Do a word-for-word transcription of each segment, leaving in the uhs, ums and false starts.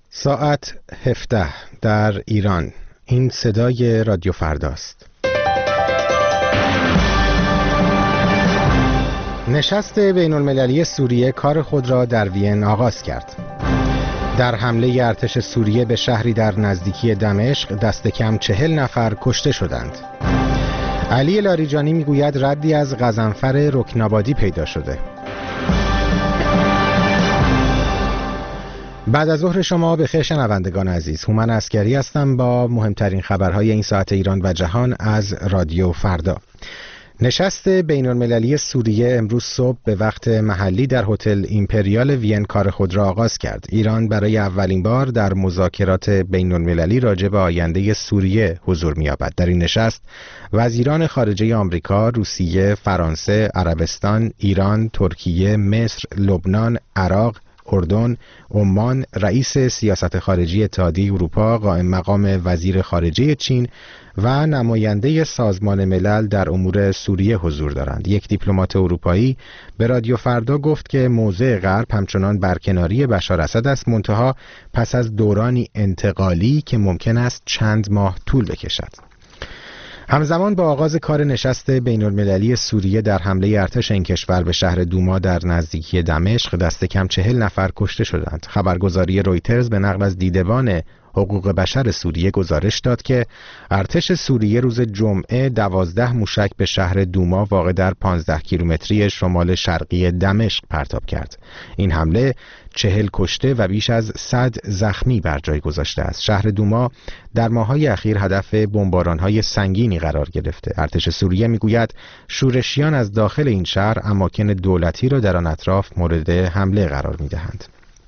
ساعت هفده در ایران. این صدای رادیو فرداست. نشست بین المللی سوریه کار خود را در وین آغاز کرد. در حمله ارتش سوریه به شهری در نزدیکی دمشق دست کم چهل نفر کشته شدند. علی لاریجانی میگوید ردی از غضنفر رکنابادی پیدا شده. بعد از ظهر شما بخیر شنوندگان عزیز، هومن عسکری هستم با مهمترین خبرهای این ساعت ایران و جهان از رادیو فردا. نشست بین المللی سوریه امروز صبح به وقت محلی در هتل ایمپریال وین کار خود را آغاز کرد. ایران برای اولین بار در مذاکرات بین المللی راجع به آینده سوریه حضور می‌یابد. در این نشست وزیران خارجه آمریکا، روسیه، فرانسه، عربستان، ایران، ترکیه، مصر، لبنان، عراق، اردن، عمان، رئیس سیاست خارجی اتحادیه اروپا، قائم مقام وزیر خارجه چین و نماینده سازمان ملل در امور سوریه حضور دارند. یک دیپلمات اروپایی به رادیو فردا گفت که موضع غرب همچنان برکناری بشار اسد است، منتها پس از دورانی انتقالی که ممکن است چند ماه طول بکشد. همزمان با آغاز کار نشست بین المللی سوریه در حمله ارتش این کشور به شهر دوما در نزدیکی دمشق دست کم چهل نفر کشته شدند. خبرگزاری رویترز به نقل از دیدبان حقوق بشر سوریه گزارش داد که ارتش سوریه روز جمعه دوازده موشک به شهر دوما واقع در پانزده کیلومتری شمال شرقی دمشق پرتاب کرد. این حمله چهل کشته و بیش از صد زخمی بر جای گذاشته است. شهر دوما در ماه‌های اخیر هدف بمباران‌های سنگینی قرار گرفته. ارتش سوریه میگوید شورشیان از داخل این شهر اماکن دولتی را در آن اطراف مورد حمله قرار می‌دهند.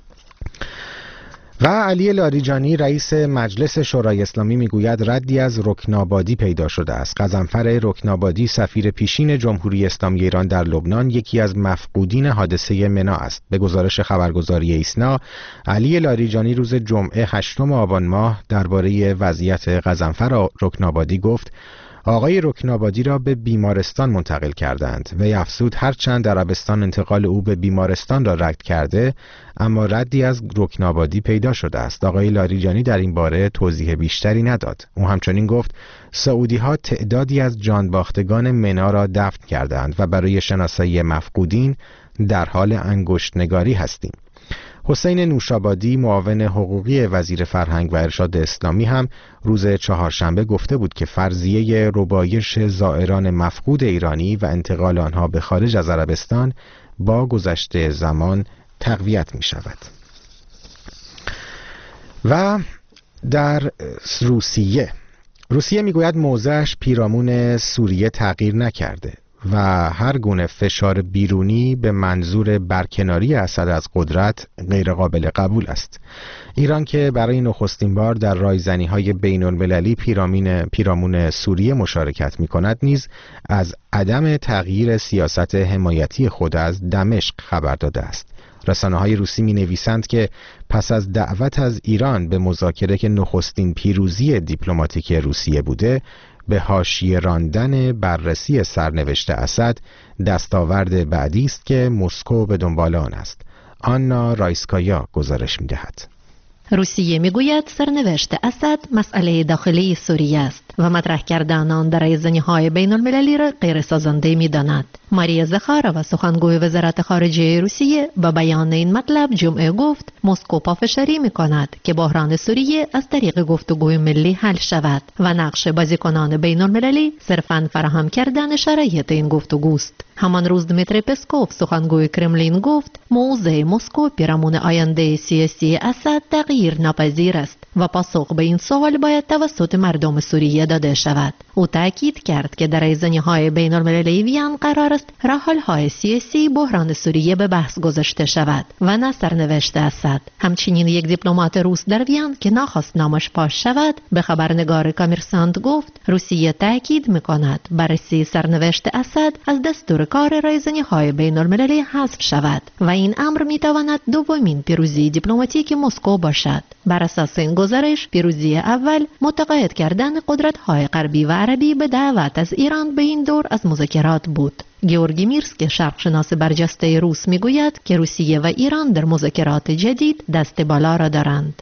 و علی لاریجانی رئیس مجلس شورای اسلامی میگوید ردی از رکنابادی پیدا شده است. غضنفر رکنابادی سفیر پیشین جمهوری اسلامی ایران در لبنان یکی از مفقودین حادثه منا است. به گزارش خبرگزاری ایسنا، علی لاریجانی روز جمعه هشتم آبان ماه درباره وضعیت غضنفر رکنابادی گفت آقای رکنابادی را به بیمارستان منتقل کردند. وی افزود هرچند عربستان انتقال او به بیمارستان را رد کرده، اما ردی از رکنابادی پیدا شده است. آقای لاریجانی در این باره توضیح بیشتری نداد. او همچنین گفت سعودی ها تعدادی از جانباختگان منا را دفن کردند و برای شناسایی مفقودین در حال انگشت نگاری هستیم. حسین نوشابادی معاون حقوقی وزیر فرهنگ و ارشاد اسلامی هم روز چهارشنبه گفته بود که فرضیه ربایش زائران مفقود ایرانی و انتقال آنها به خارج از عربستان با گذشت زمان تقویت می شود. و در روسیه روسیه می گوید موضعش پیرامون سوریه تغییر نکرده و هر گونه فشار بیرونی به منظور برکناری اسد از قدرت غیر قابل قبول است. ایران که برای نخستین بار در رایزنی‌های بین المللی پیرامون پیرامون سوریه مشارکت می‌کند نیز از عدم تغییر سیاست حمایتی خود از دمشق خبر داده است. رسانه‌های روسی می‌نویسند که پس از دعوت از ایران به مذاکره که نخستین پیروزی دیپلماتیک روسیه بوده، به حاشیه راندن بررسی سرنوشت اسد دستاورد بعدی است که مسکو به دنبال آن است. آنا رایسکایا گزارش می‌دهد. روسیه میگوید سرنوشت اسد مسئله داخلی سوریه است و مطرح کردن آن در رایزنی‌های بین المللی را غیر سازنده می‌داند. ماریا زخارova سخنگوی وزارت خارجه روسیه با بیان این مطلب جمعه گفت مسکو پافشاری می‌کند که بحران سوریه از طریق گفتگوی ملی حل شود و نقش بازیکنان بین المللی صرفاً فراهم کردن شرایط این گفتگوست. همان روز دمیتری پسکوف سخنگوی کرملین گفت موضع مسکو پیرامون آینده سیاسی اسد تغییر ناپذیر است و پاسخ به این سوال باید توسط مردم سوریه داده شود. او تاکید کرد که در رایزنی‌های بین المللی وین قرار است راه‌حل‌های سیاسی بحران سوریه به بحث گذاشته شود و نه سرنوشت اسد. همچنین یک دیپلمات روس در وین که نخواست نامش پاش شود به خبرنگار کامرسانت گفت روسیه تاکید می‌کند بررسی سرنوشت اسد از دستور کار رایزنی‌های بین المللی حذف شود و این امر می‌تواند دومین پیروزی دیپلماتیک مسکو باشد. بر اساس این گزارش پیروزی اول متقاعد کردن قدرت‌های غربی و عربی به دعوت از ایران به این دور از مذاکرات بود. گیورگی میرسک شرقشناس برجسته روس میگوید که روسیه و ایران در مذاکرات جدید دست بالا را دارند. کیف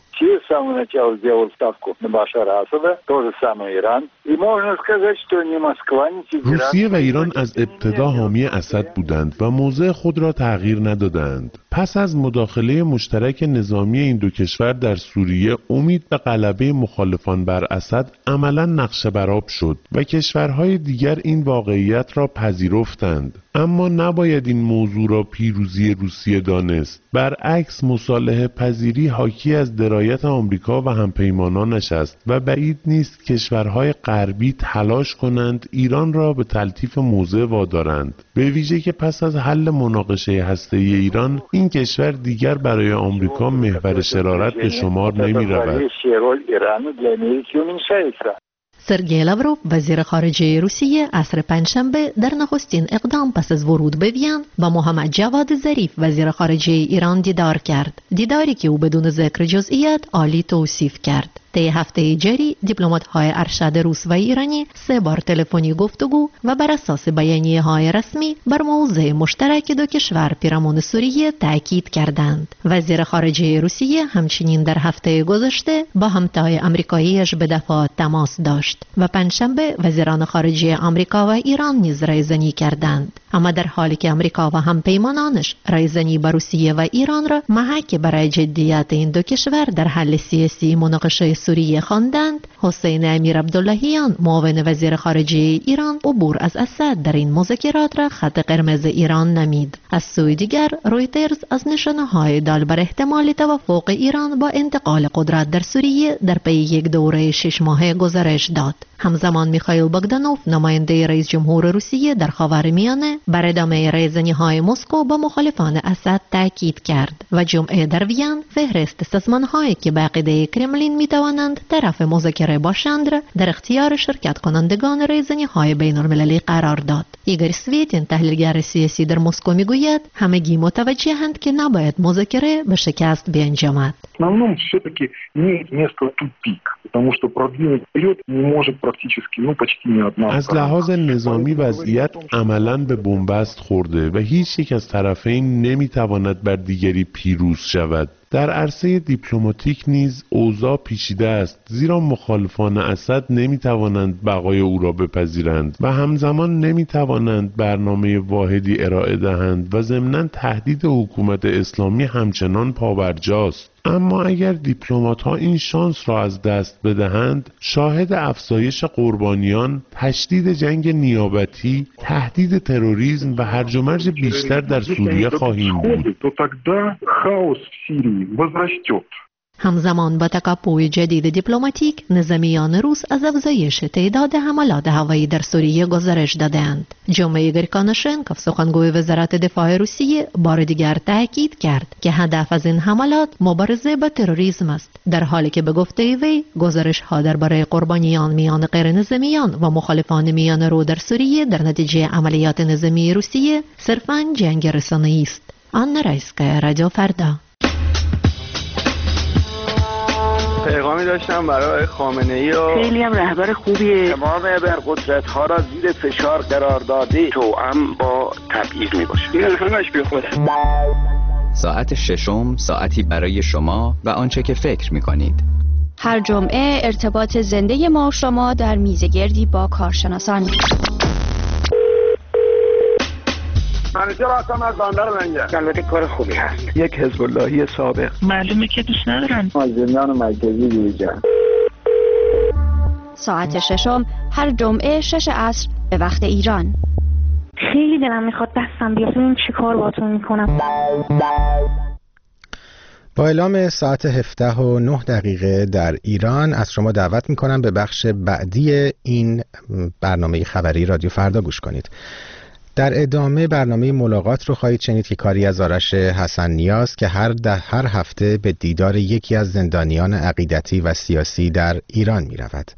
самого начала сделал ставку на Башара Асада, то же самое Иран. И можно сказать, что ни Москва, ни Тегеран... روسیه و ایران از ابتدا حامی اسد بودند و موضع خود را تغییر ندادند. پس از مداخله مشترک نظامی این دو کشور در سوریه، امید به غلبه مخالفان بر اسد عملاً نقشه برآب شد و کشورهای دیگر این واقعیت را پذیرفتند. اما نباید این موضوع را پیروزی روسیه دانست. برعکس مصالحه پذیری حاکی از درایت آمریکا و همپیمانانش است و بعید نیست کشورهای غربی تلاش کنند ایران را به تلطیف موضع وادارند، به ویژه که پس از حل مناقشه هسته‌ای ایران این کشور دیگر برای آمریکا محور شرارت به شمار نمی رود. سرگئی لاوروف وزیر خارجه روسیه عصر پنجشنبه در نخستین اقدام پس از ورود به وین با محمد جواد ظریف وزیر خارجه ایران دیدار کرد، دیداری که او بدون ذکر جزئیات عالی توصیف کرد. طی هفته جاری دیپلمات‌های ارشد روس و ایرانی سه بار تلفنی گفتگو و بر اساس بیانیه‌های رسمی بر موضوع مشترک دو کشور پیرامون سوریه تاکید کردند. وزیر خارجه روسیه همچنین در هفته گذشته با همتای آمریکاییش به دفاع تماس داشت و پنجشنبه وزیران خارجه آمریکا و ایران نیز رایزنی کردند. اما در حالی که آمریکا و همپیمانانش رایزنی با روسیه و ایران را محک برای جدیت این دو کشور در حل سیاسی مناقشه سوریه خواندند، حسین امیر عبداللهیان معاون وزیر خارجه ایران عبور از اسد در این مذاکرات را خط قرمز ایران نمید. از سوی دیگر رویترز از نشانه‌های دال بر احتمال توافق ایران با انتقال قدرت در سوریه در پی یک دوره شش ماهه گزارش داد. همزمان میخائیل باگدانوف نماینده رئیس جمهور روسیه در خاورمیانه بر ادامه رایزنی‌های مسکو با مخالفان اسد تاکید کرد و جمعه در وین فهرست سازمان‌هایی که به عقیده کرملین میتوانند طرف مذاکره باشند را در اختیار شرکت کنندگان رایزنی‌های بین‌المللی قرار داد. ایگور سویتین تحلیلگر سیاسی در مسکو میگوید همگی متوجهند که نباید مذاکره به شکست بیانجامد. основном все-таки имеет место тупик, потому что продвинуть вперед не может практически, ну почти ни одна. از لحاظ نظامی وضعیت عملاً به بنبست خورده و هیچ یک از طرفین نمیتواند بر دیگری پیروز شود. در عرصه دیپلماتیک نیز اوضاع پیچیده است، زیرا مخالفان اسد نمیتوانند بقای او را بپذیرند و همزمان نمیتوانند برنامه واحدی ارائه دهند و ضمناً تهدید حکومت اسلامی همچنان پابرجاست. اما اگر دیپلمات‌ها این شانس را از دست بدهند، شاهد افزایش قربانیان، تشدید جنگ نیابتی، تهدید تروریسم و هرج و مرج بیشتر در سوریه خواهیم بود. همزمان با تکاپوی جدید دیپلماتیک، نظامیان روس از افزایش تعداد حملات هوایی در سوریه گزارش دادند. جمعه ایگور کاناشنکوف سخنگوی وزارت دفاع روسیه بار دیگر تاکید کرد که هدف از این حملات مبارزه با تروریسم است، در حالی که به گفته وی گزارش ها درباره قربانیان میان غیر نظامیان و مخالفان میان رو در سوریه در نتیجه عملیات نظامی روسیه صرفاً جنگ رسانه‌ای است. آنا رایسکایا، رادیو فردا. پیغامی داشتم برای خامنه‌ای و خیلی هم رهبر خوبیه. تمام ابرقدرت‌ها را زیر فشار قرار داده، توأم با تبعیض میباشه. این همش بیخوده. ساعت ششم ساعتی برای شما و آنچه که فکر میکنید. هر جمعه ارتباط زنده ما و شما در میزگردی با کارشناسان. منیجر هستم از بندر منگه. البته کار خوبی هست. یک حزب اللهی سابق. معلومه که دوست ندارن. از زندان مرکزی بیرون. ساعت ششم هر جمعه شش عصر به وقت ایران. خیلی دلم میخواد دستم بیاد ببینم چی کار باهاتون میکنم. با اعلام ساعت هفده و نه دقیقه در ایران از شما دعوت میکنم به بخش بعدی این برنامه خبری رادیو فردا گوش کنید. در ادامه برنامه ملاقات رو خواهید شنید که کاری از آرش حسن نیاز که هر ده هر هفته به دیدار یکی از زندانیان عقیدتی و سیاسی در ایران می رود.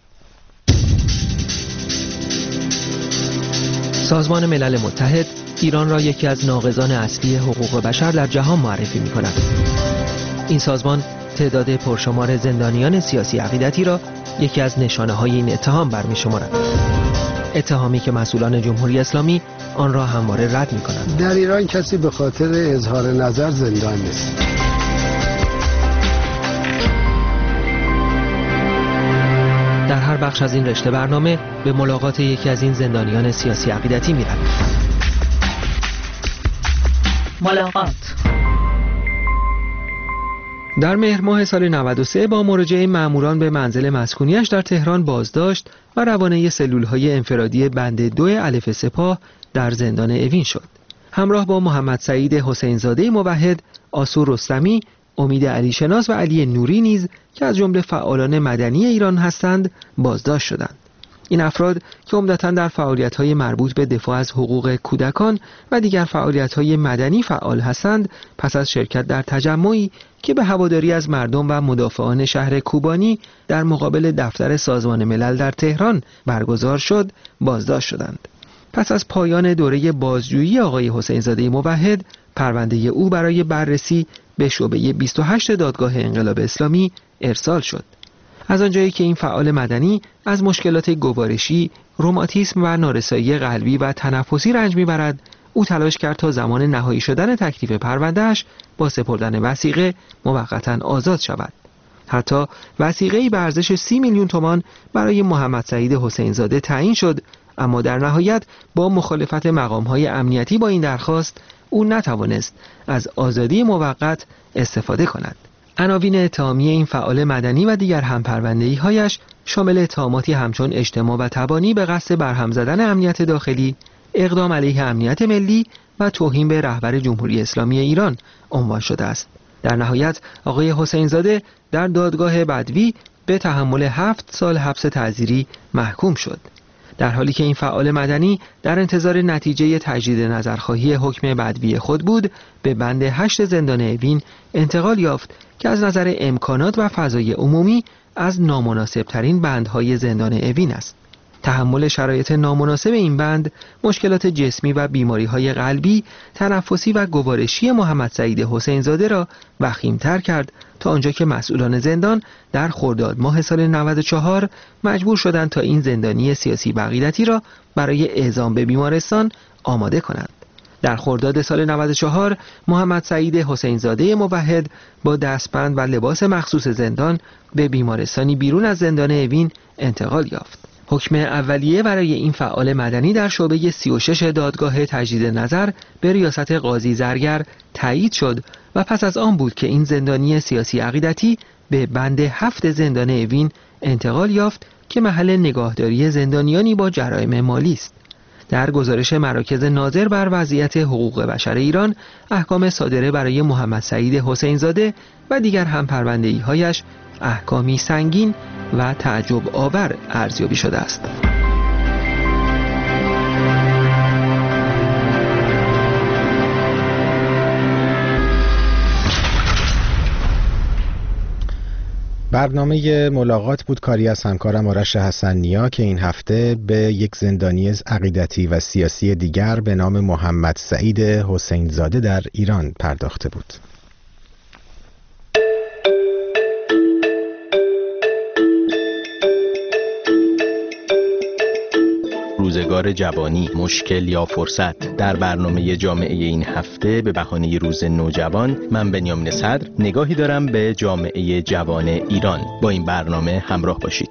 سازمان ملل متحد ایران را یکی از ناقضان اصلی حقوق بشر در جهان معرفی می کند. این سازمان تعداد پرشمار زندانیان سیاسی عقیدتی را یکی از نشانه های این اتهام برمی شمارد. اتهامی که مسئولان جمهوری اسلامی آن را همواره رد می کنند. در ایران کسی به خاطر اظهار نظر زندان نیست. در بخش از این رشته برنامه به ملاقات یکی از این زندانیان سیاسی عقیدتی می‌رویم. ملاقات در مهر ماه سال نود و سه با مراجعه ماموران به منزل مسکونیش در تهران بازداشت و روانه سلول‌های انفرادی بند دو الف سپاه در زندان اوین شد. همراه با محمد سعید حسینزاده موحد، آسور رستمی، امید علی شناس و علی نوری نیز که از جمله فعالان مدنی ایران هستند بازداشت شدند. این افراد که عمدتاً در فعالیت‌های مربوط به دفاع از حقوق کودکان و دیگر فعالیت‌های مدنی فعال هستند، پس از شرکت در تجمعی که به هواداری از مردم و مدافعان شهر کوبانی در مقابل دفتر سازمان ملل در تهران برگزار شد، بازداشت شدند. پس از پایان دوره بازجویی آقای حسینزاده موحد، پرونده او برای بررسی به شعبه بیست و هشت دادگاه انقلاب اسلامی ارسال شد. از آنجایی که این فعال مدنی از مشکلات گوارشی، روماتیسم و نارسایی قلبی و تنفسی رنج میبرد، او تلاش کرد تا زمان نهایی شدن تکلیف پروندهش با سپردن وثیقه موقتا آزاد شود. حتی وثیقه‌ای به ارزش سی میلیون تومان برای محمد سعید حسینزاده تعیین شد، اما در نهایت با مخالفت مقام‌های امنیتی با این درخواست او نتوانست از آزادی موقت استفاده کند. عناوین اتهامی این فعال مدنی و دیگر همپرونده‌ای‌هایش شامل اتهاماتی همچون اجتماع و تبانی به قصد برهم زدن امنیت داخلی، اقدام علیه امنیت ملی و توهین به رهبر جمهوری اسلامی ایران عنوان شده است. در نهایت آقای حسینزاده در دادگاه بدوی به تحمل هفت سال حبس تعزیری محکوم شد. در حالی که این فعال مدنی در انتظار نتیجه تجدید نظرخواهی حکم بدوی خود بود، به بند هشت زندان اوین انتقال یافت که از نظر امکانات و فضای عمومی از نامناسب ترین بندهای زندان اوین است. تحمل شرایط نامناسب این بند، مشکلات جسمی و بیماری‌های قلبی، تنفسی و گوارشی محمد سعید حسینزاده را وخیم‌تر کرد تا آنجا که مسئولان زندان در خرداد ماه سال نود و چهار مجبور شدند تا این زندانی سیاسی عقیدتی را برای اعزام به بیمارستان آماده کنند. در خرداد سال نود و چهار محمد سعید حسینزاده موحد با دستبند و لباس مخصوص زندان به بیمارستانی بیرون از زندان اوین انتقال یافت. حکم اولیه برای این فعال مدنی در شعبه سی و شش دادگاه تجدید نظر به ریاست قاضی زرگر تایید شد و پس از آن بود که این زندانی سیاسی عقیدتی به بند هفت زندان اوین انتقال یافت که محل نگاهداری زندانیانی با جرایم مالی است. در گزارش مراکز ناظر بر وضعیت حقوق بشر ایران، احکام صادره برای محمد سعید حسینزاده و دیگر همپرونده‌ای‌هایش احکامی سنگین و تعجب آور ارزیابی شده است. برنامه ملاقات بود کاری از همکارم آرش حسن نیا که این هفته به یک زندانی عقیدتی و سیاسی دیگر به نام محمد سعید حسینزاده در ایران پرداخته بود. روزگار جوانی، مشکل یا فرصت. در برنامه جامعه این هفته به بهانه روز نوجوان، من بنیامین صدر نگاهی دارم به جامعه جوان ایران. با این برنامه همراه باشید.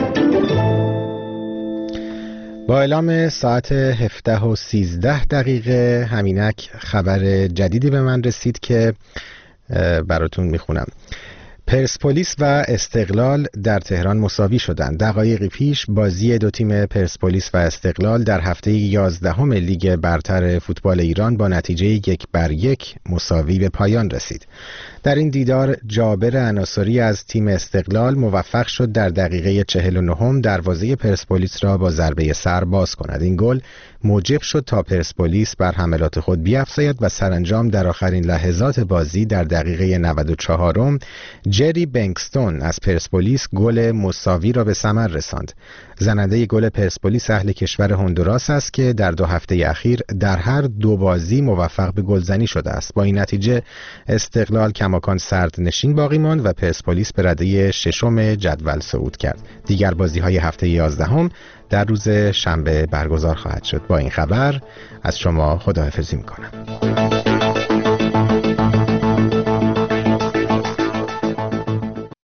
با اعلام ساعت هفده و سیزده دقیقه همینک خبر جدیدی به من رسید که براتون میخونم. پرسپولیس و استقلال در تهران مساوی شدند. دقایقی پیش بازی دو تیم پرسپولیس و استقلال در هفته یازدهم لیگ برتر فوتبال ایران با نتیجه یک بر یک مساوی به پایان رسید. در این دیدار جابر عناصری از تیم استقلال موفق شد در دقیقه چهل و نهم دروازه پرسپولیس را با ضربه سر باز کند. این گل موجب شد تا پرسپولیس بر حملات خود بیفزاید و سرانجام در آخرین لحظات بازی در دقیقه نود و چهارم جری بنکستون از پرسپولیس گل مساوی را به ثمر رساند. زننده گل پرسپولیس اهل کشور هندوراس است که در دو هفته اخیر در هر دو بازی موفق به گلزنی شده است. با این نتیجه استقلال کماکان سرد نشین باقی ماند و پرسپولیس به رده ششم جدول صعود کرد. دیگر بازی‌های هفته یازدهم در روز شنبه برگزار خواهد شد. با این خبر از شما خداحافظی می‌کنم.